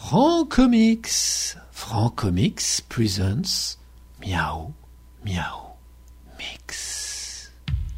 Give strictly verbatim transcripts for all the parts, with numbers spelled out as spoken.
Francomics. Francomics presents Miaou Miaou Mix.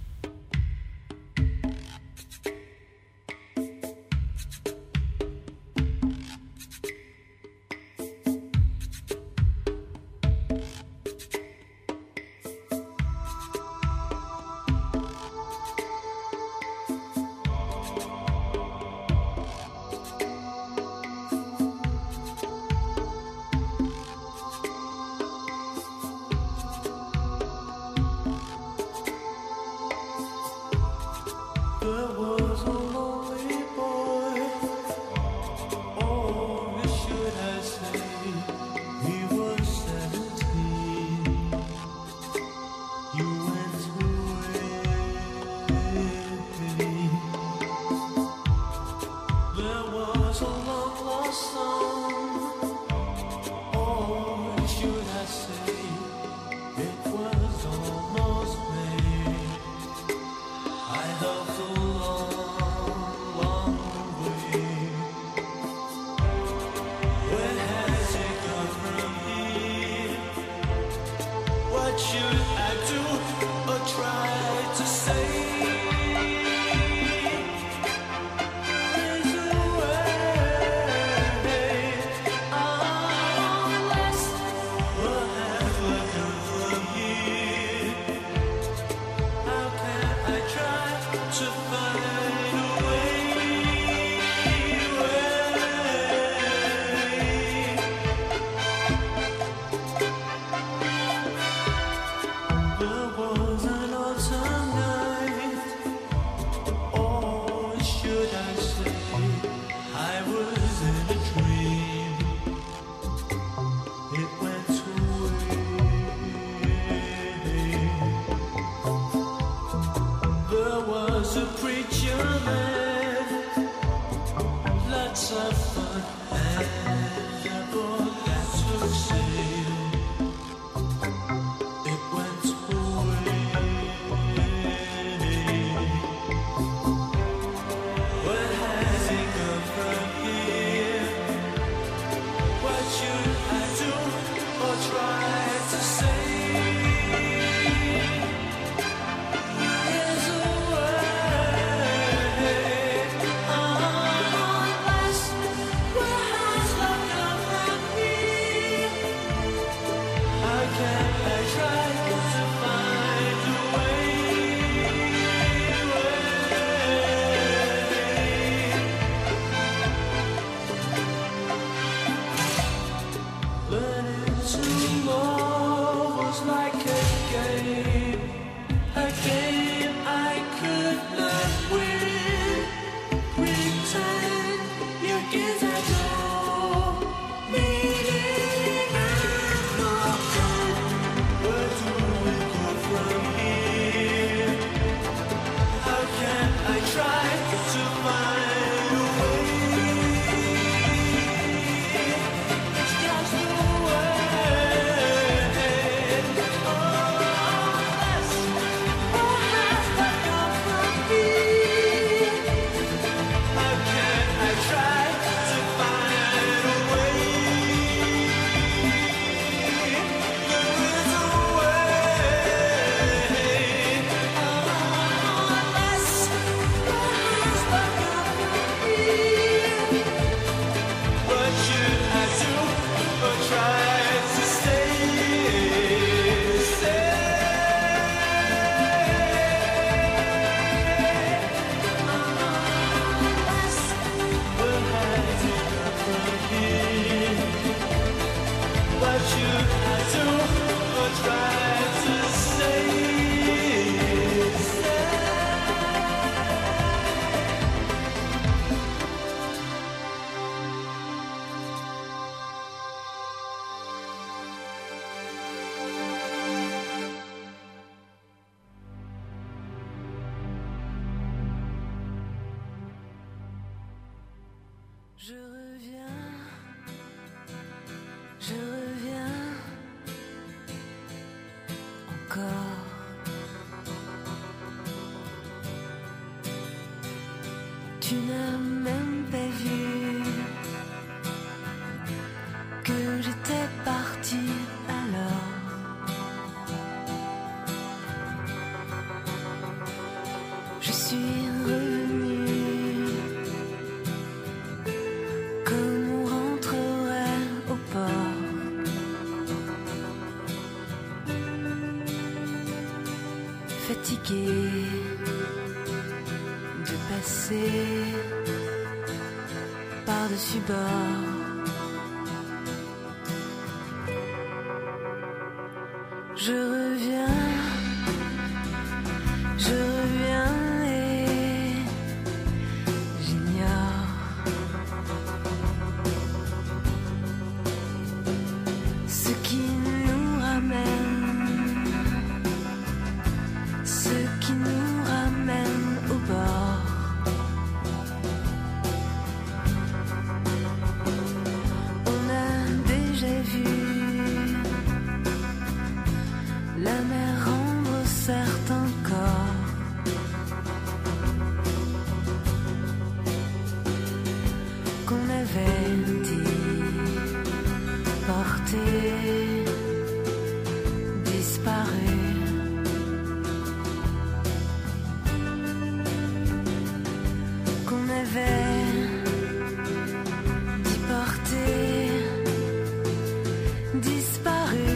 Je reviens, je reviens encore. Tu n'as même pas vu fatiguée de passer par-dessus bord. Je reviens, je reviens et j'ignore ce qui nous ramène, ce qui nous ramène au bord. On a déjà vu la mer rendre certains corps. Qu'on avait dit porter disparu. Qu'on avait dit porter disparu.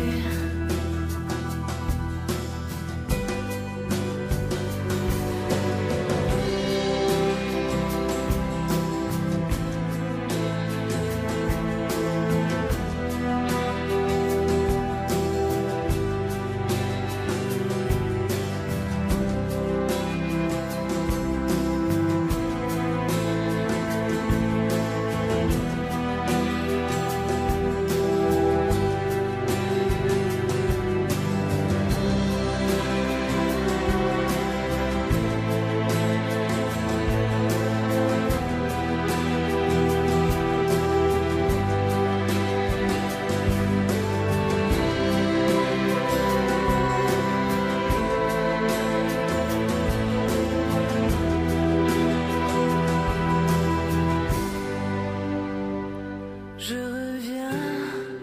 Je reviens,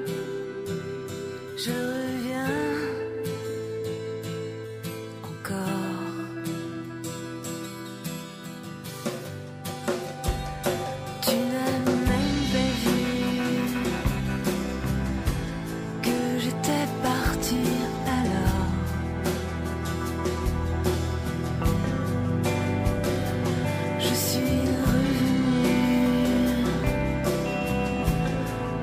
je reviens encore. Tu n'as même pas vu que j'étais partie alors. Je suis revenue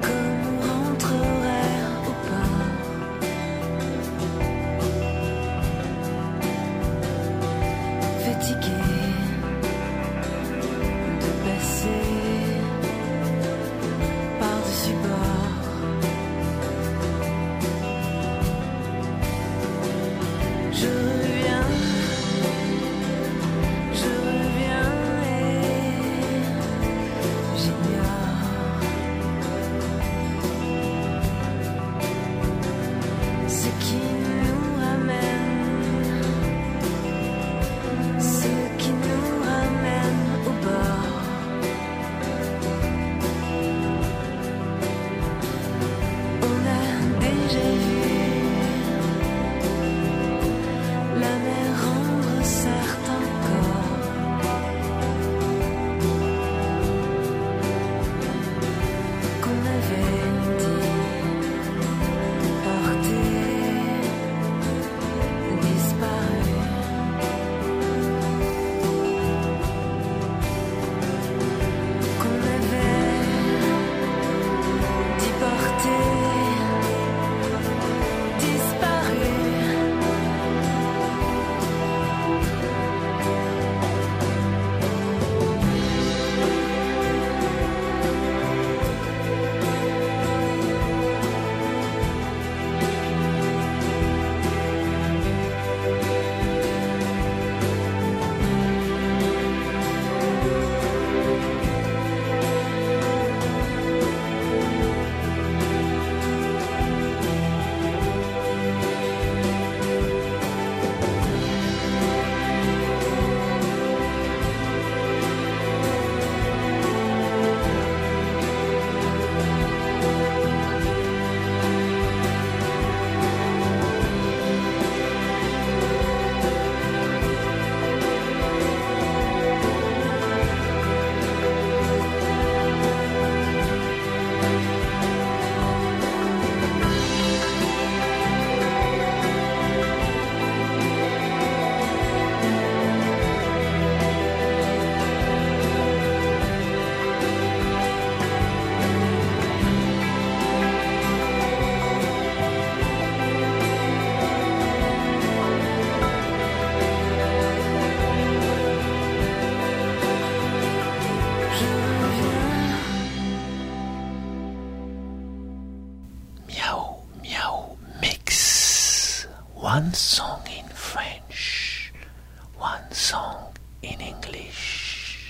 One song in French, one song in English.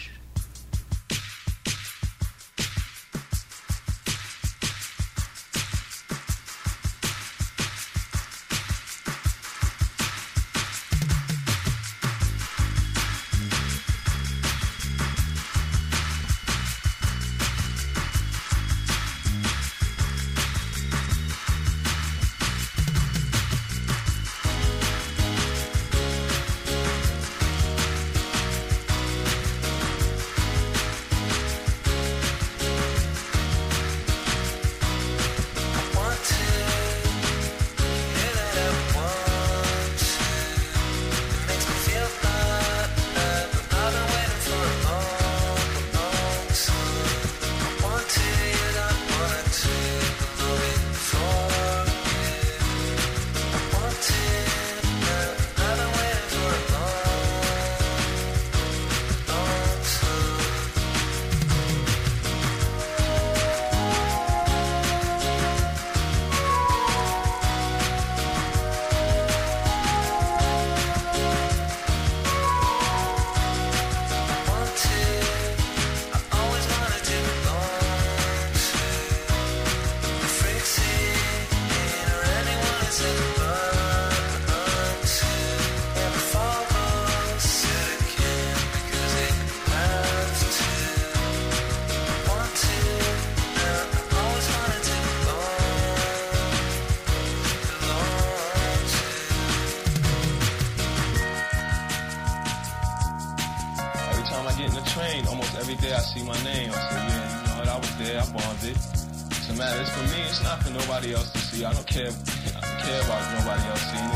I don't care. I don't care about nobody else seeing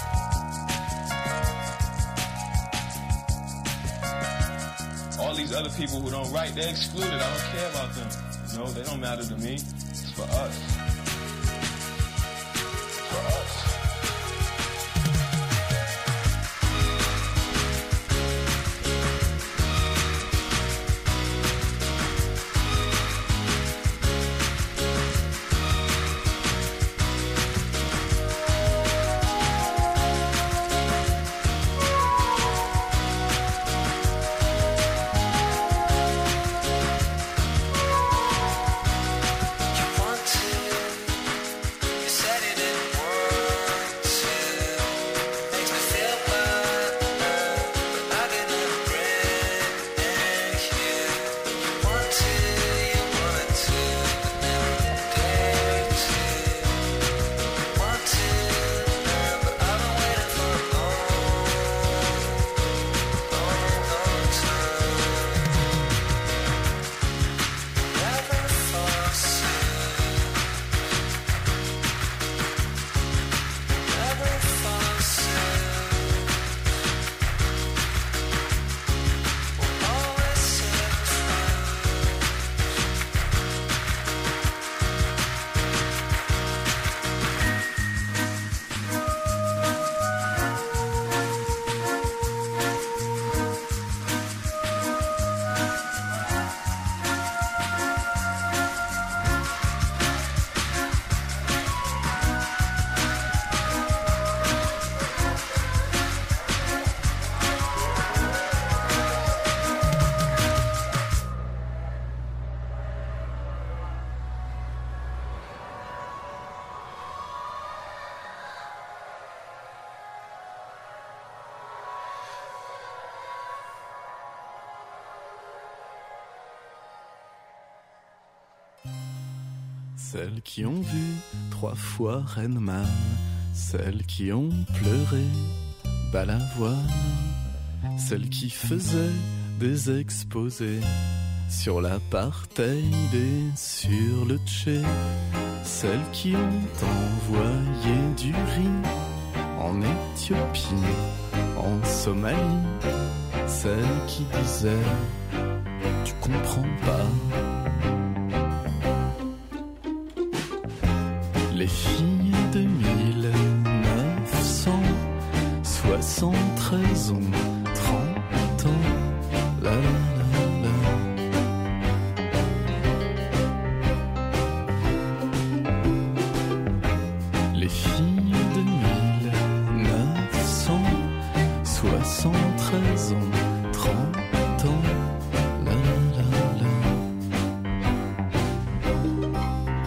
it. All these other people who don't write, they're excluded. I don't care about them. You know, they don't matter to me. It's for us. It's for us. Celles qui ont vu trois fois Rainman, celles qui ont pleuré Balavoine, celles qui faisaient des exposés sur l'apartheid et sur le Tché, celles qui ont envoyé du riz en Éthiopie, en Somalie, celles qui disaient « tu comprends pas ». Les filles de mille neuf cent soixante-treize ont trente ans, la la la la. Les filles de mille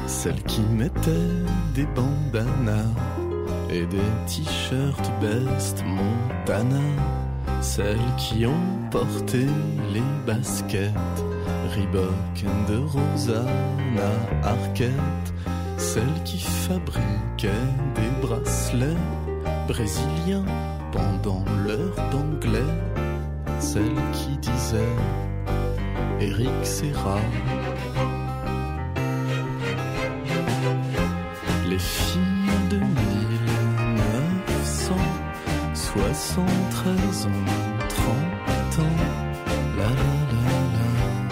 Celles qui mettaient des bandanas et des t-shirts Best Montana. Celles qui ont porté les baskets Reebok de Rosanna Arquette. Celles qui fabriquaient des bracelets brésiliens pendant l'heure d'anglais. Celles qui disaient Eric Serra. Les filles de mille neuf cent soixante-treize ans, trente ans, la la la la.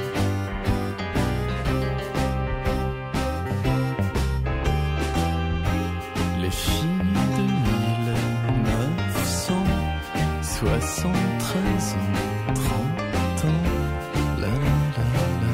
Les filles de mille neuf cent soixante-treize ans, trente ans, la la la la.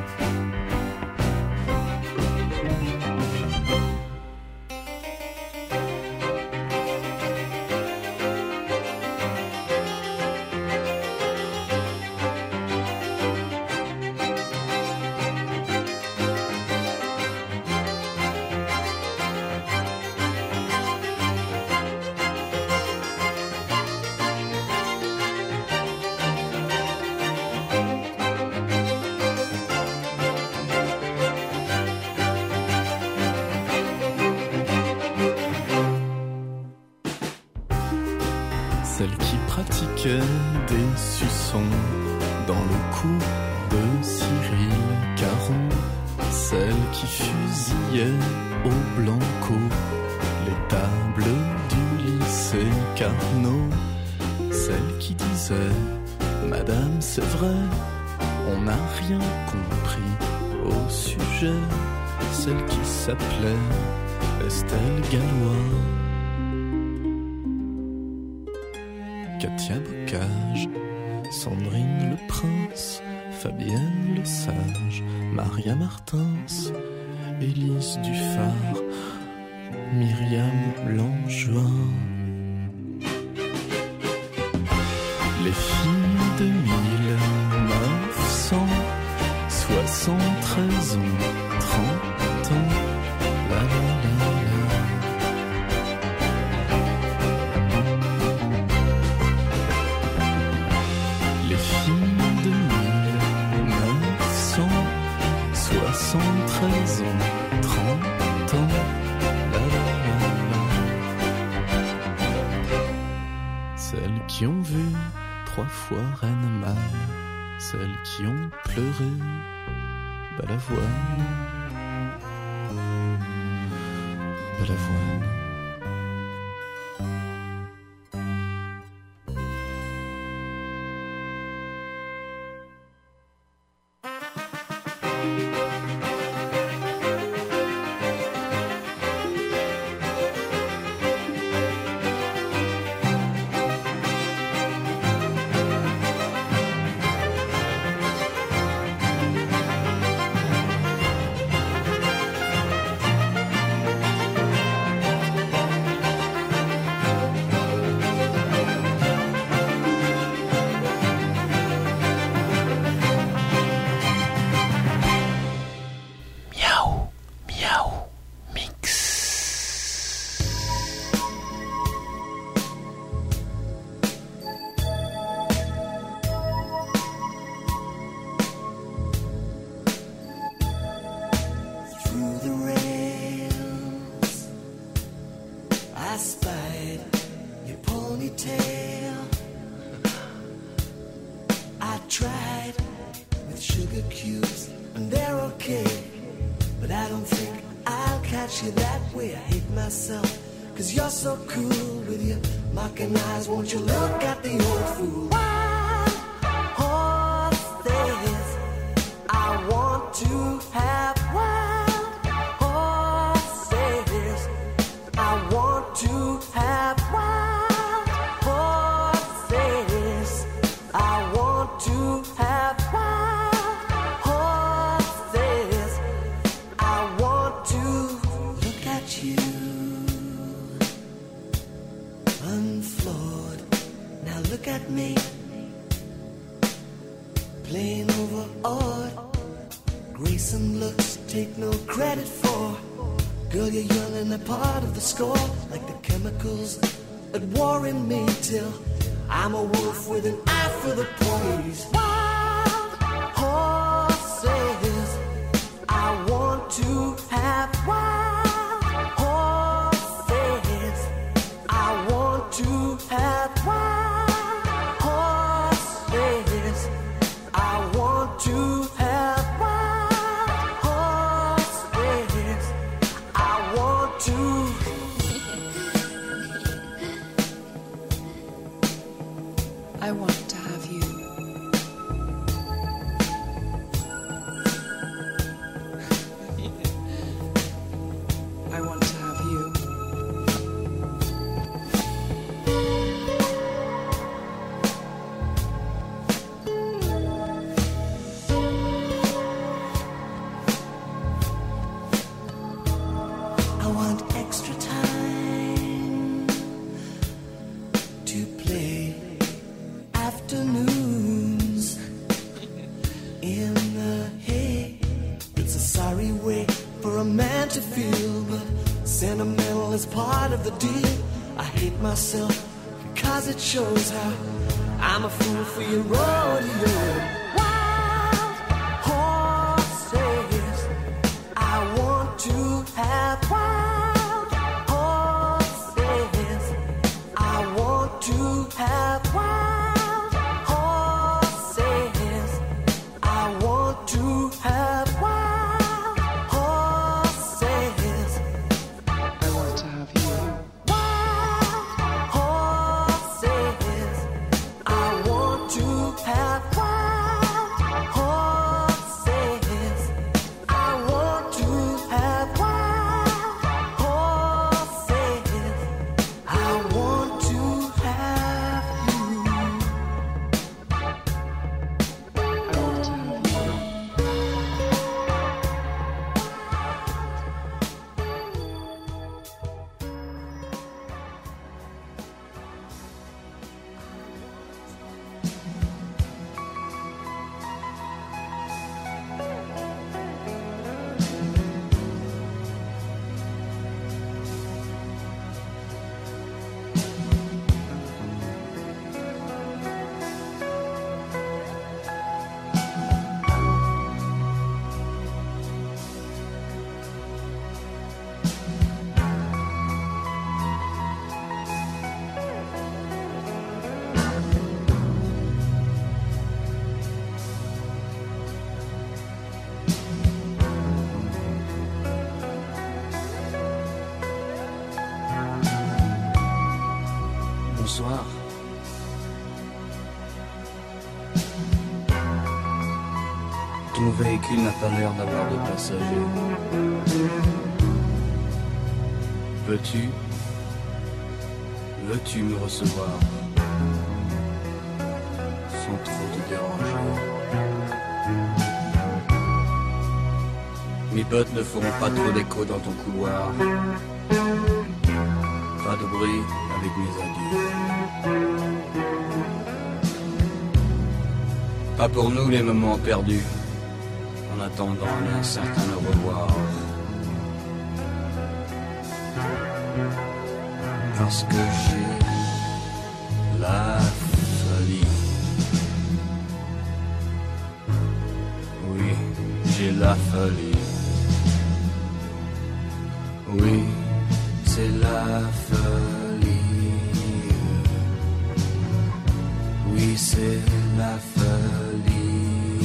Celles qui pratiquaient des suçons dans le cou de Cyril Caron. Celles qui fusillaient au Blanco les tables du lycée Carnot. Celles qui disaient Madame c'est vrai, on n'a rien compris au sujet. Celle qui s'appelait Estelle Gallois. Katia Bocage, Sandrine le Prince, Fabienne le Sage, Maria Martins, Élise Dufard, Myriam Langevin. Les filles de mille neuf cent soixante-treize ans, trente ans, la la la la. Les filles de mille neuf cent soixante-treize ans, trente ans, la la la la. Celles qui ont vu trois fois Reine Mal, celles qui ont pleuré Balavoine, Balavoine. Won't you look at the old fool? Wild horses, I want to have wild horses. I want to have wild horses. I want to have wild horses. I want to look at you. Unflawed, now look at me, plain overawed. Grace and looks take take no credit for. Girl, you're young and a part of the score, like the chemicals at war in me till I'm a wolf with an eye for the praise. Wild horses, I want to have wild horses. I want to have wild horses. I want to have wild horses. I want to. I want to have you. I want to have you. I want extra time to play afternoons in the hay. It's a sorry way for a man to feel, but sentimental is part of the deal. I hate myself because it shows how I'm a fool for your rodeo. Wild horses, I want to have wild horses. I want to have wild horses. I want to have wild horses. I want to have you. Wild horses. I want to have wild horses. I want to have wild horses. I want to have you. I want to have you. Bonsoir. Ton véhicule n'a pas l'air d'avoir de passagers. Veux-tu, veux-tu me recevoir sans trop te déranger? Mes bottes ne feront pas trop d'écho dans ton couloir. Pas de bruit avec mes adieux. Pas pour nous les moments perdus, en attendant un certain au revoir. Parce que j'ai la folie. Oui, j'ai la folie. Oui, c'est la folie. Oui, c'est la folie.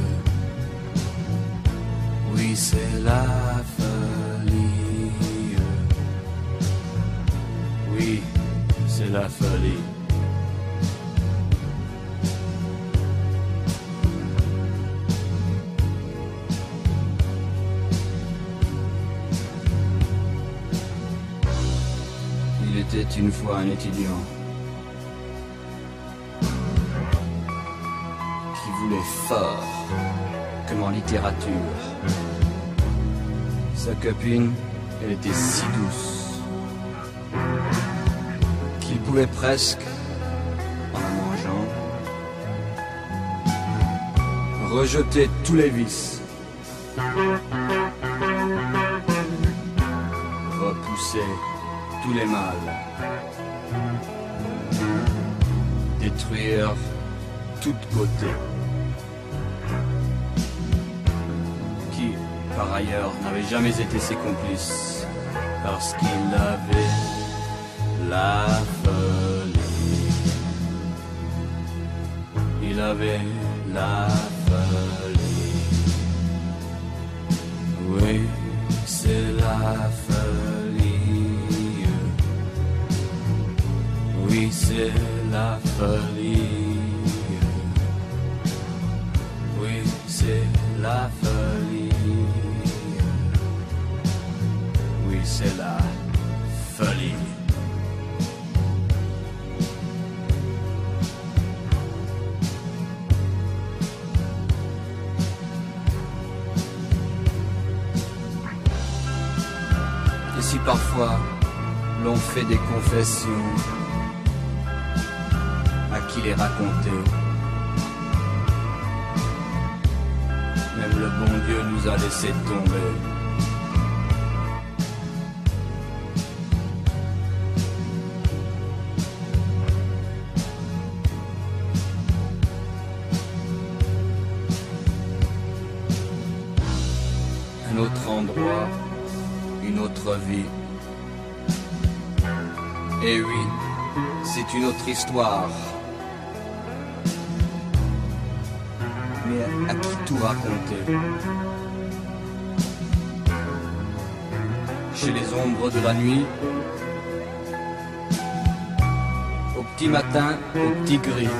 Oui, c'est la folie. Oui, c'est la folie. Il était une fois un étudiant qui voulait fort, comme en littérature. Sa copine, elle était si douce qu'il pouvait presque, en la mangeant, rejeter tous les vices. repousser tous les mâles, détruire toutes côtés, qui par ailleurs n'avaient jamais été ses complices, parce qu'il avait la folie. Il avait la folie. Oui, c'est la folie. Oui, c'est la folie. Oui, c'est la folie. Oui, c'est la folie. Et si parfois l'on fait des confessions, à qui les raconter? Même le bon Dieu nous a laissé tomber. Un autre endroit, une autre vie. Et oui, c'est une autre histoire. Mais à qui tout raconter? Chez les ombres de la nuit, au petit matin, au petit gris.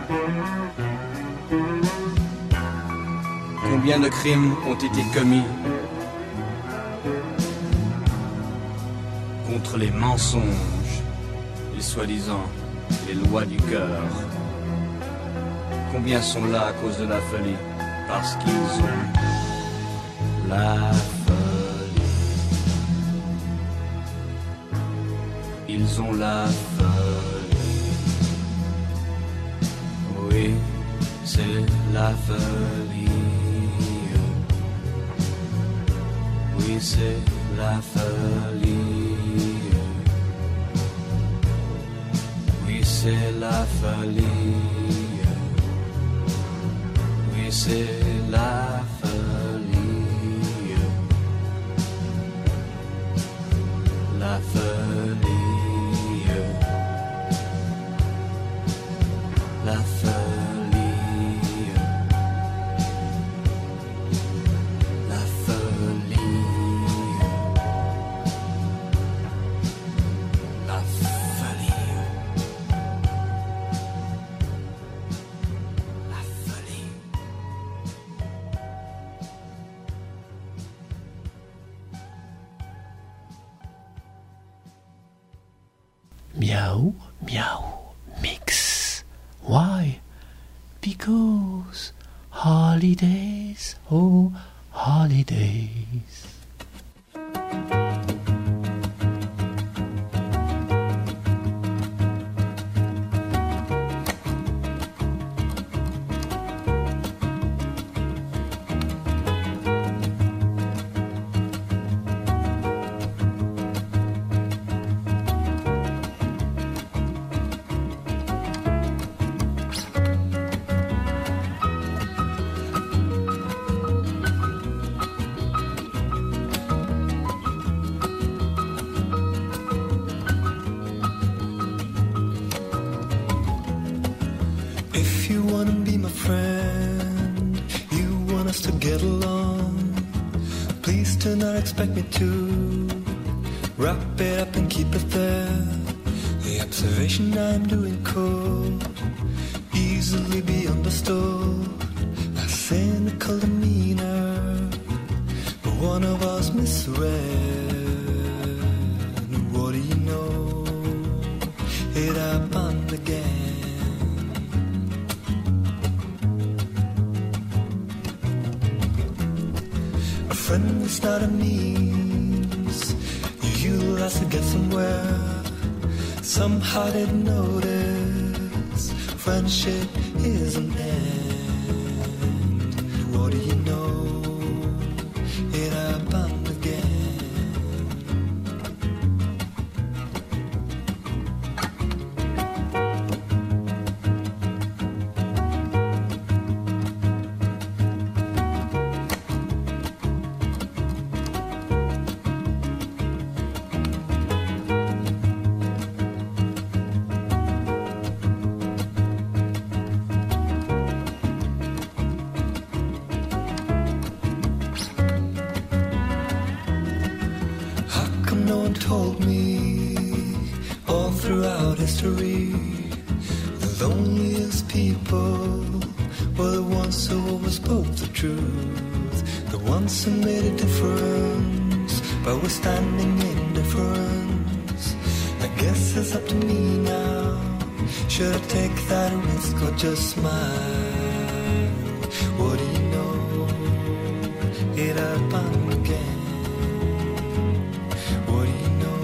Combien de crimes ont été commis contre les mensonges, les soi-disant, les lois du cœur. Combien sont là à cause de la folie? Parce qu'ils ont la folie. Ils ont la folie. Oui, c'est la folie. Oui, c'est la folie. Oui, c'est la folie. Oui, c'est la folie. La folie. La folie. La folie. La folie. La folie. Meow, meow, mix. Why? Because holidays, oh, holidays. If you wanna be my friend, you want us to get along, please do not expect me to wrap it up and keep it there. The observation I'm doing could easily be understood. A cynical demeanor, but one of us misread. What do you know? It happened again. A friend is not a means you utilize to get somewhere. Somehow didn't notice friendship is an end. What do you know? It happened again. no one told me all throughout history, the loneliest people were the ones who always spoke the truth, the ones who made a difference by withstanding indifference. I guess it's up to me now. Should I take that risk or just smile? What do you know? It happened again. What do you know?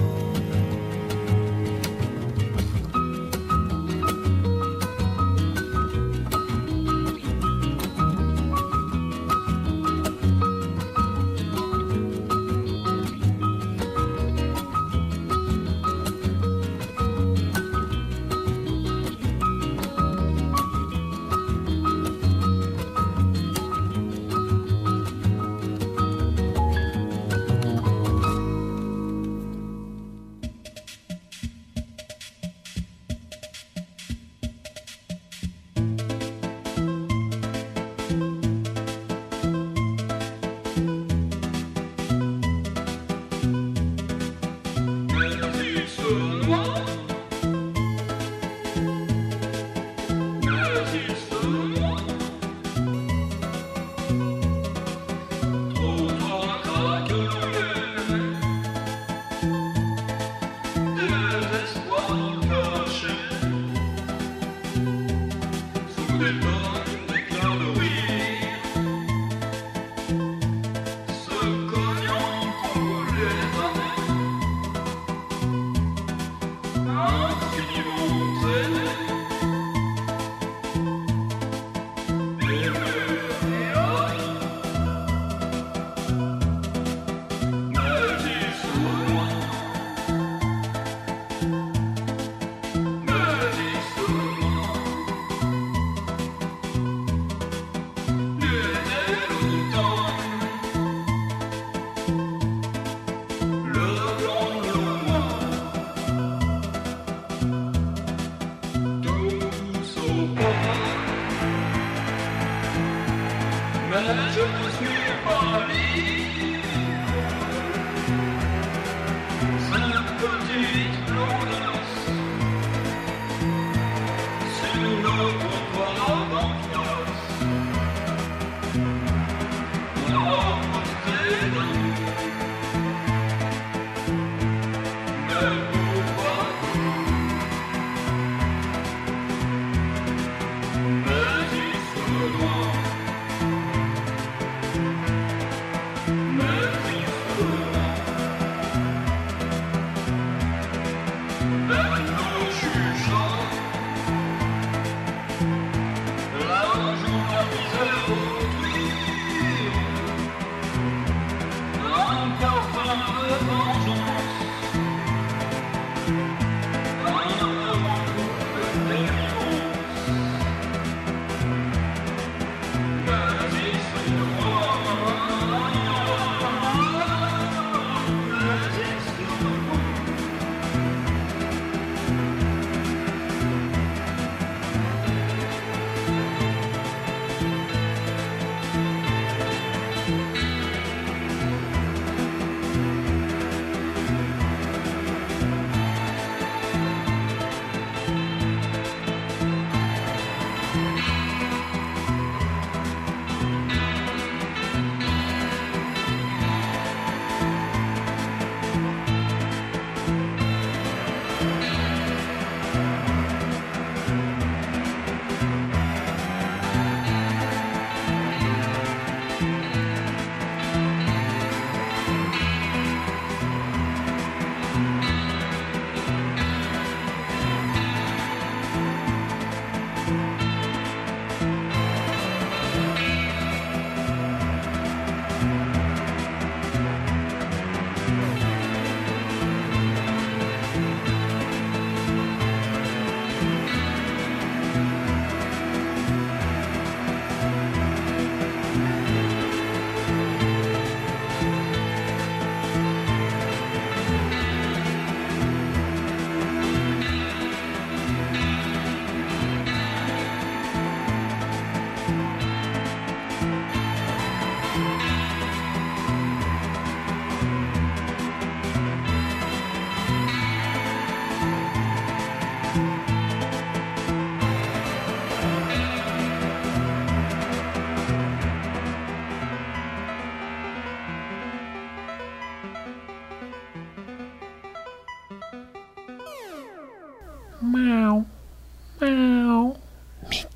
Meow. Meow. Mix.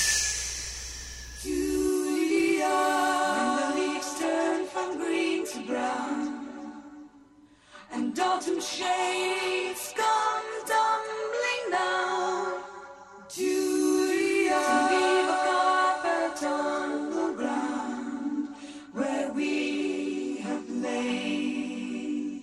Julia, when the leaves turn from green to brown, and autumn shades come tumbling down. Julia, to leave a carpet on the ground where we have lain.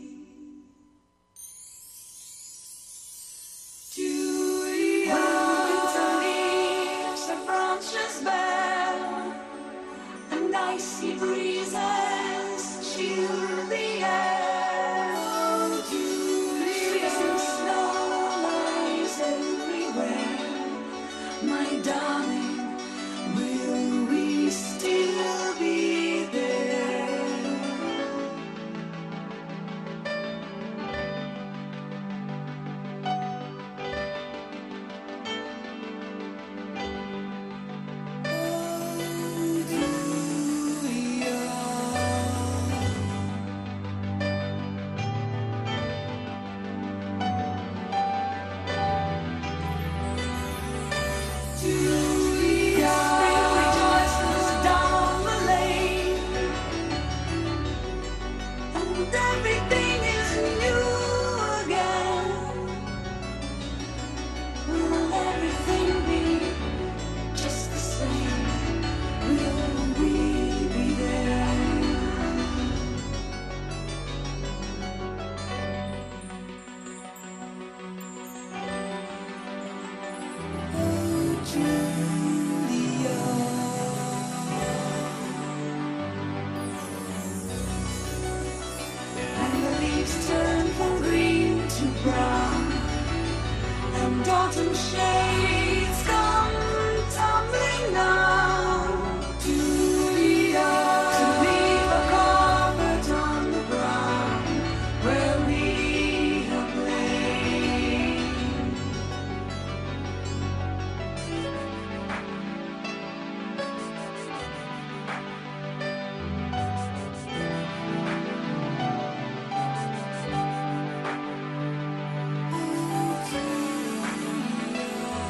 Julia, when winter leaves the branches bare, and icy breezes chill the air. Julia, and snow lies everywhere. My darling, will we still be there? Julia, spring rejoices down the lane, and everything is new again. Will everything be just the same? Will we be there? Oh, Julia. And the leaves turn from green to brown, and autumn shades come tumbling down. Julia, to leave a carpet on the ground where we have lain. Oh, Julia.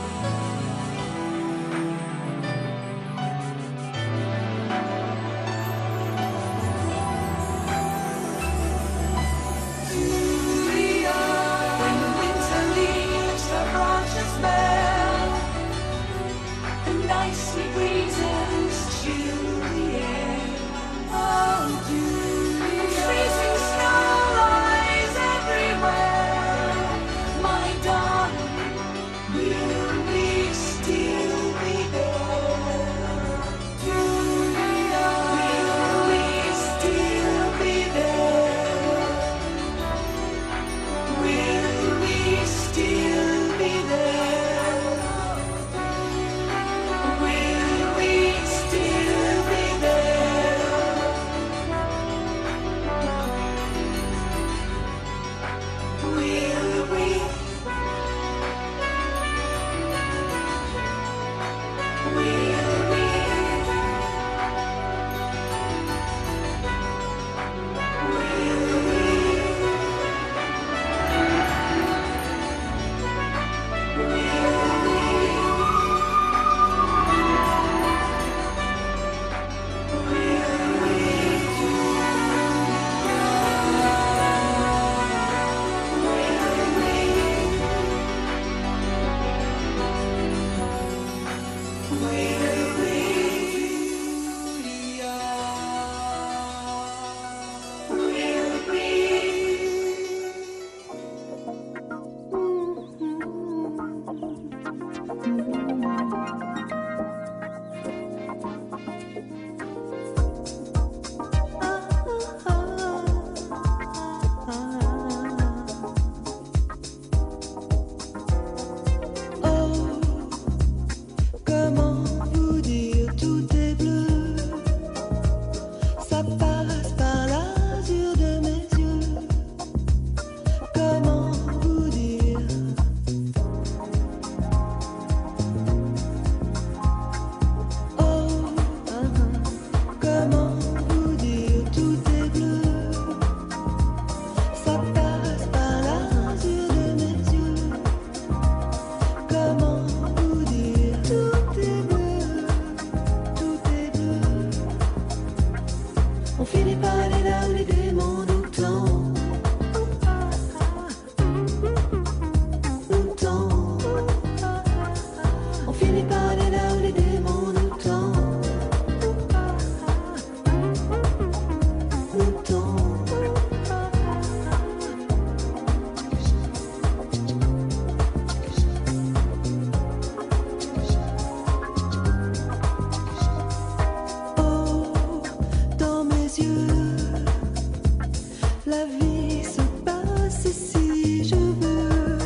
La vie se passe si je veux.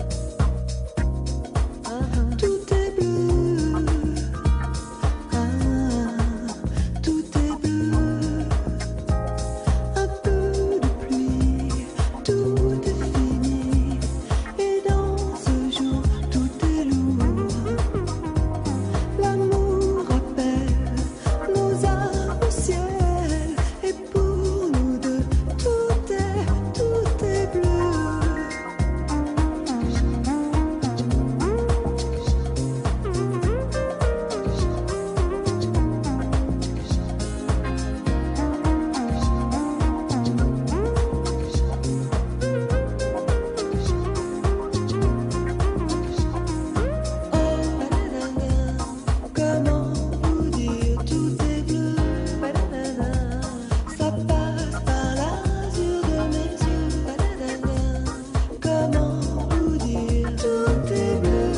Ah, tout est bleu. Ah, tout est bleu. Un peu de pluie, tout est fini. Et dans ce jour, tout est lourd. L'amour appelle nos âmes au ciel. Et pour nous deux, tout est, tout est bleu. Comment vous dire tout est bleu? Ça passe par l'azur de mes yeux. Comment vous dire tout est bleu?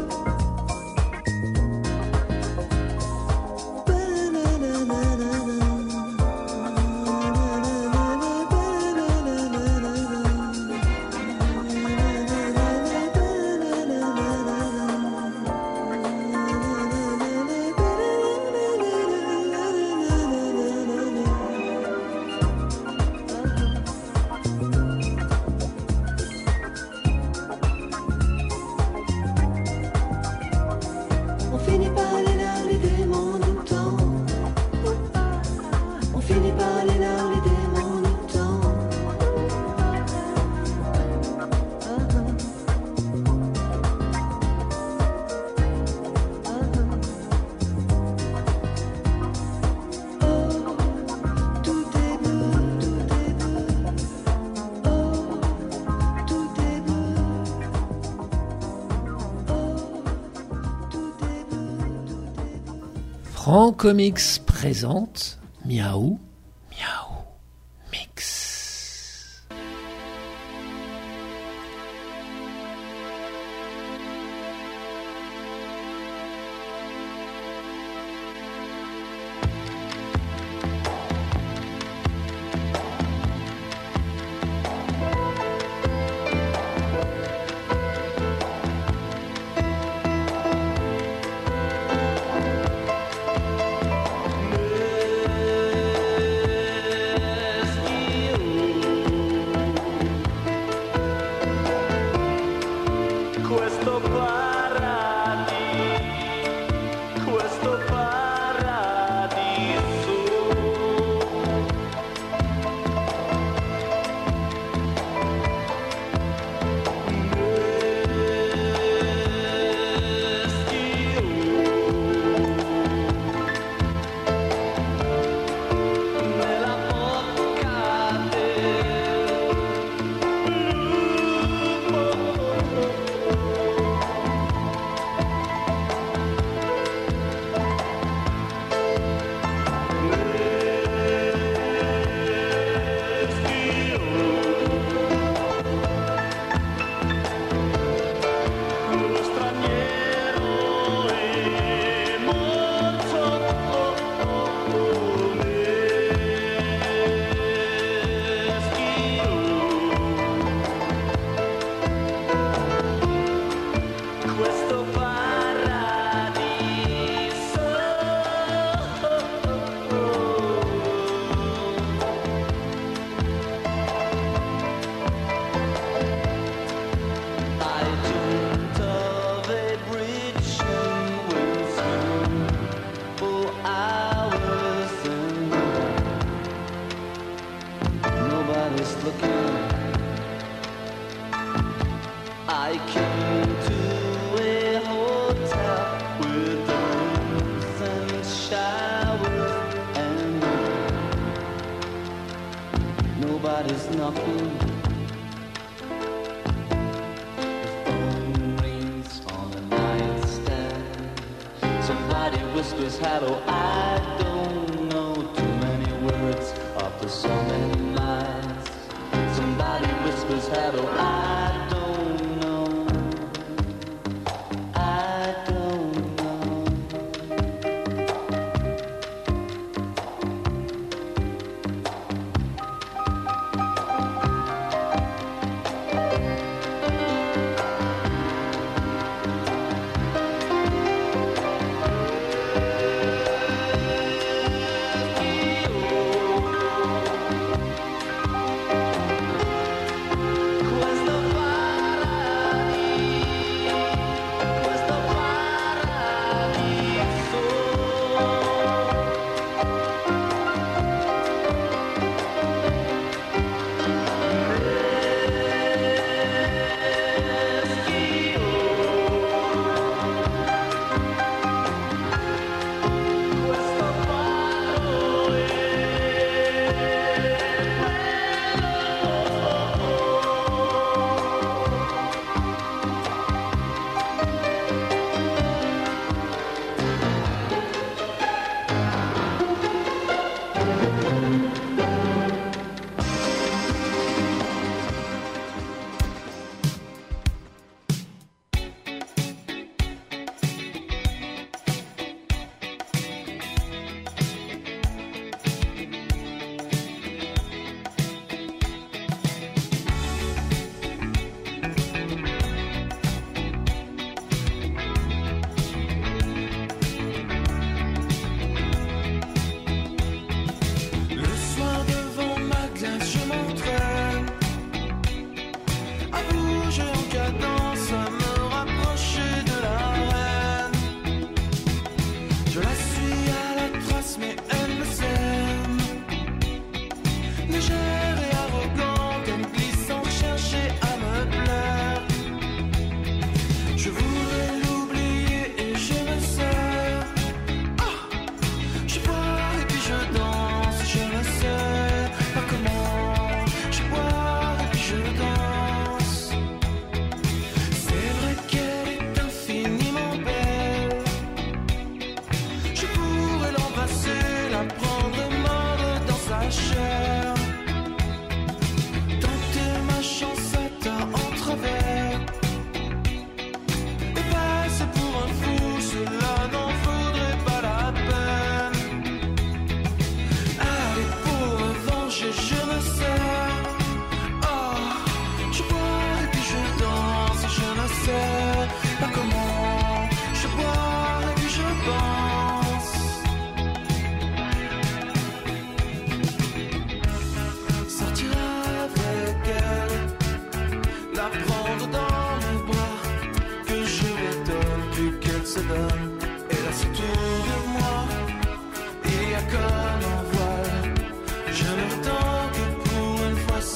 On finit par aller là où les démons nous tendent. On finit par aller là où les démons nous tendent. Ah, ah. Ah, ah. Oh, tout est bleu, tout est bleu. Oh, tout est bleu. Oh, tout est bleu, tout est bleu. Francomics présente Miaou, Miaou Mix. Questo paradiso, questo paradiso. Nella bocca uno straniero è morto questo paradiso. I dreamt of a bridge and went through for hours and nobody's looking. I came to a hotel with rooms and showers and nobody's knocking. The phone rings on the nightstand. Somebody whispers hello. I don't know too many words after so many miles. Somebody whispers hello. I don't know. I don't know.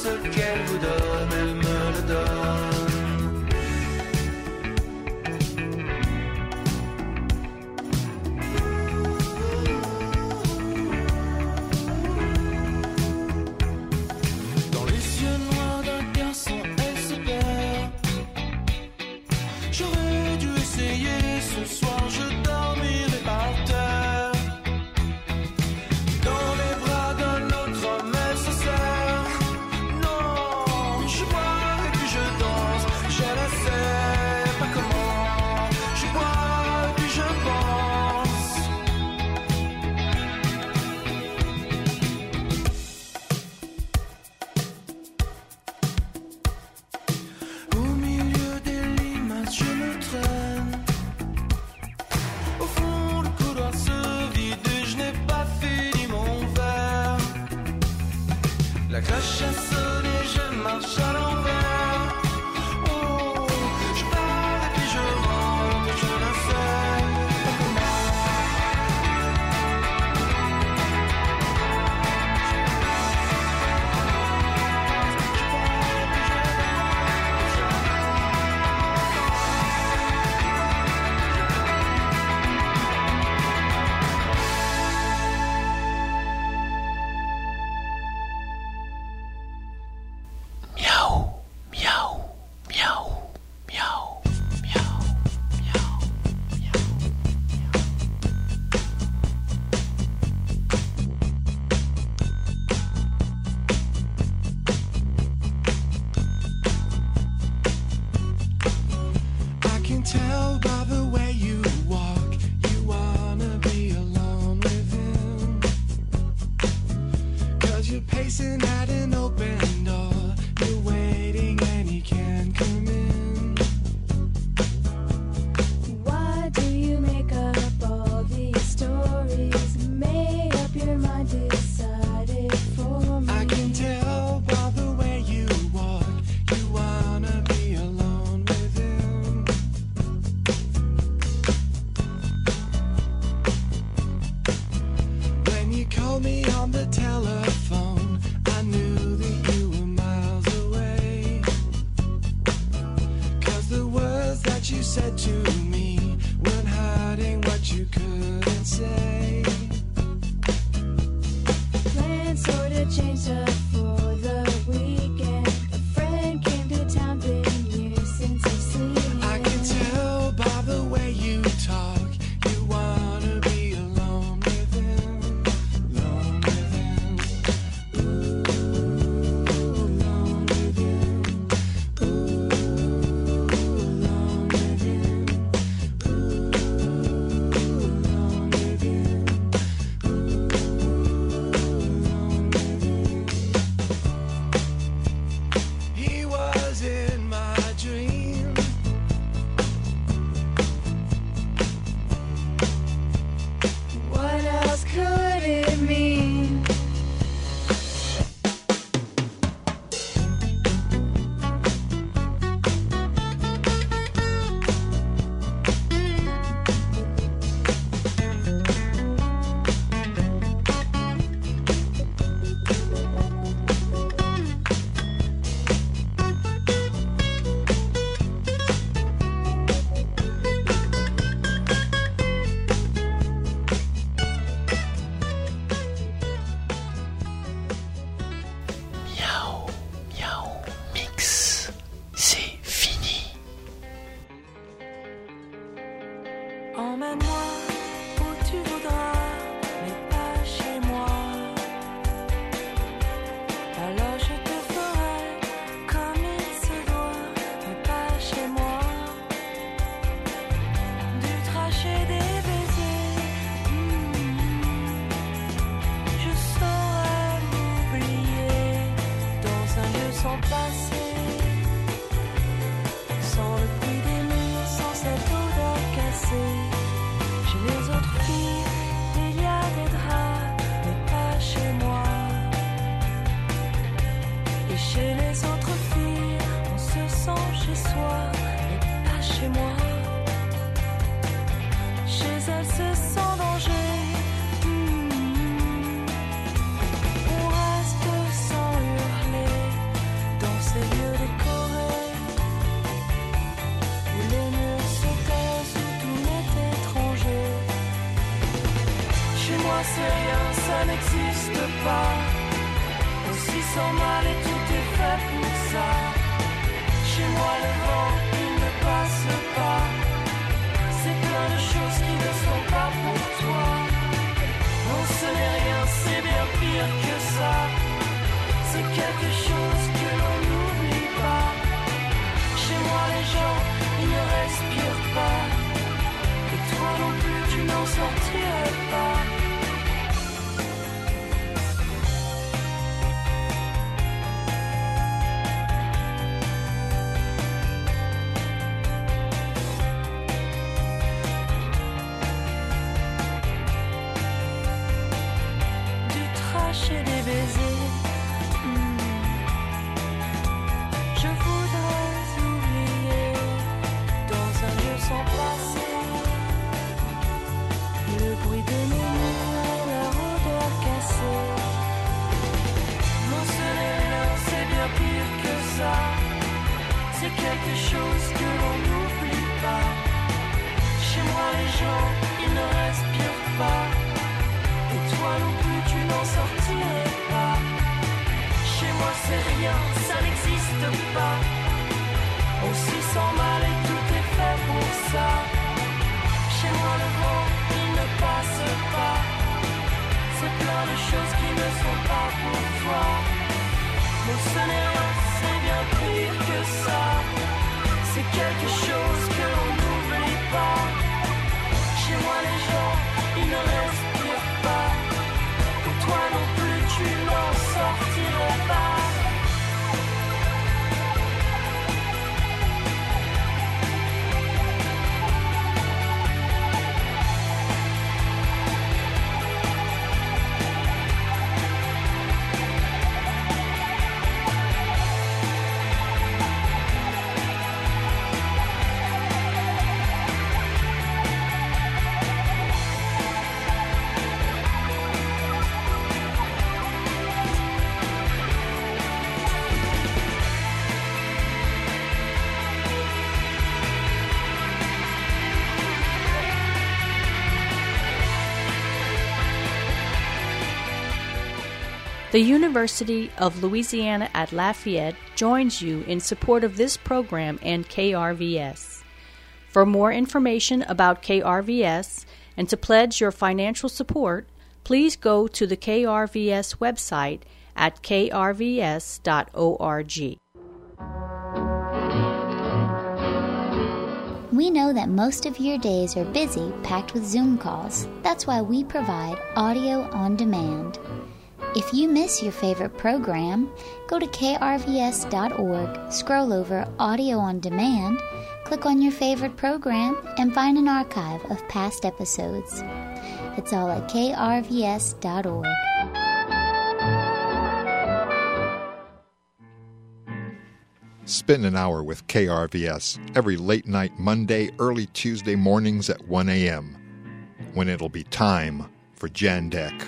ce qu'elle vous donne, elle me le donne. Dans les yeux noirs d'un garçon, elle se perd. J'aurais dû essayer, ce soir je dormirai par terre. Dans les bras d'un autre homme, elle se serre. Non, je bois et puis je danse. Je ne sais pas comment. Je bois et puis je pense. Au milieu des limaces, je me traîne. Au fond, le couloir se vide et je n'ai pas fini mon verre. La cloche a sonné, je marche à l'envers. Oh, je pars et puis je rentre, je ne sais pas comment. Miaou, miaou, miaou, miaou, miaou, miaou, miaou. I can tell by the way you walk, you wanna be alone with him. Cause you're pacing at an open door, you're waiting and he can't come in. Why do you make up all these stories? Made up your mind, decided for me. I can tell by the way you walk, you wanna be alone with him. When you called me on the telephone, I knew that you were miles away. Cause the words that you said to me weren't hiding what you couldn't say. Plans sorta changed up for the weekend. A friend came to town, been years since I've seen him. I can tell by the way you talk, you wanna be alone with him, alone with him. Ooh, alone with him. Ooh, alone with him. Ooh, alone with him. Ooh, alone with him. He was in my dream. What else could it mean? Miaou, miaou, mix. C'est fini. Emmène-moi où tu voudras, mais pas chez moi. Alors je te ferai comme il se doit, mais pas chez moi. Du tracher des baisers, hmm, je saurais m'oublier dans un lieu sans passé, sans le bruit des murs, sans cette odeur cassée. Chez les autres filles, il y a des draps, mais pas chez moi. Et chez les autres filles, on se sent chez soi, mais pas chez moi. Chez elles, c'est sans danger. Hmm. On reste sans hurler. ça n'existe pas. On s'y sent mal et tout est fait pour ça. Chez moi le vent, il ne passe pas. C'est plein de choses qui ne sont pas pour toi. Non, ce n'est rien, c'est bien pire que ça. C'est quelque chose que l'on n'oublie pas. Chez moi les gens, ils ne respirent pas. Et toi non plus, tu n'en sortirais pas. Et des baisers, hmm. Je voudrais oublier dans un lieu sans passé le bruit de nos murs et leur odeur cassée. Non, ce n'est rien, c'est bien pire que ça. C'est quelque chose que l'on n'oublie pas. Chez moi les gens, ils ne respirent pas. Et toi non plus, tu n'en sortirais pas. Chez moi c'est rien, ça n'existe pas. On s'y sent mal et tout est fait pour ça. Chez moi le vent, il ne passe pas. C'est plein de choses qui ne sont pas pour toi. Mais ce n'est rien, c'est bien pire que ça. C'est quelque chose que l'on n'oublie pas. Chez moi les gens, ils ne respirent pas. Et toi non plus, tu n'en sortirais pas. The University of Louisiana at Lafayette joins you in support of this program and K R V S. For more information about K R V S and to pledge your financial support, please go to the K R V S website at k r v s dot org. We know that most of your days are busy, packed with Zoom calls. That's why we provide audio on demand. If you miss your favorite program, go to k r v s dot org, scroll over Audio on Demand, click on your favorite program, and find an archive of past episodes. It's all at k r v s dot org. Spend an hour with K R V S every late night Monday, early Tuesday mornings at one a.m. when it'll be time for Jandek.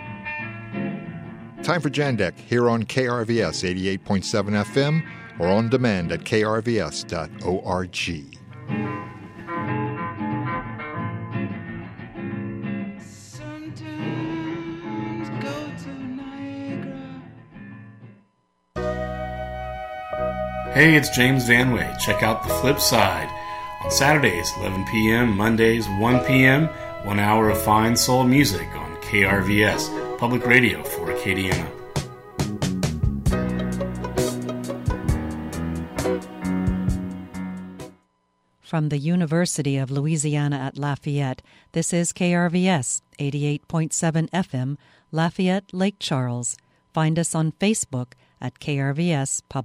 Time for Jandek here on K R V S eighty-eight point seven F M or on demand at k r v s dot org. Hey, it's James Van Way. Check out The Flip Side on Saturdays, eleven p.m., Mondays, one p.m., one hour of fine soul music on K R V S, Public Radio for Acadiana. From the University of Louisiana at Lafayette, this is K R V S, eighty-eight point seven F M, Lafayette, Lake Charles. Find us on Facebook at K R V S Public